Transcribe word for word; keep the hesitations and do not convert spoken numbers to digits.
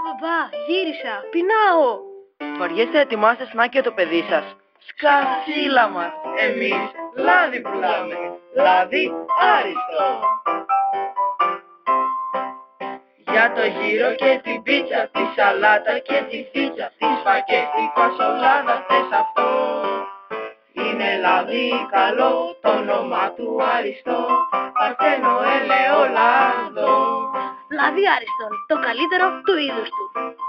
μπαμπά, γύρισα, πεινάω. Βαριέστε να ετοιμάσετε σνάκι για το παιδί σας. Σκασίλα μας, εμείς λάδι πουλάμε, λάδι άριστο. Για το γύρο και την πίτσα, τη σαλάτα και τη φίτσα, τη σπαγγέτη φασολάδα θες αυτό. Είναι λάδι καλό, το όνομα του άριστο, παρθένο ελαιόλαδο. Λάδι άριστον, το καλύτερο του είδους του.